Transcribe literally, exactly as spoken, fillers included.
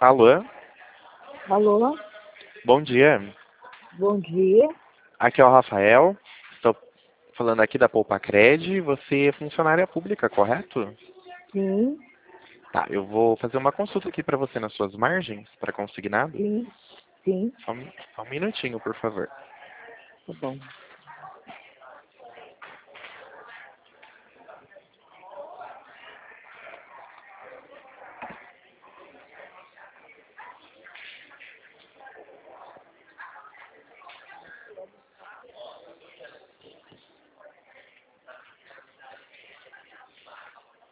Alô, Alô, bom dia. bom dia. Aqui é o Rafael. Estou falando aqui da Poupa Cred. Você é funcionária pública, correto? Sim, Tá, eu vou fazer uma consulta aqui para você nas suas margens, para consignado. sim, sim, Só, um- só um minutinho, por favor. tá bom.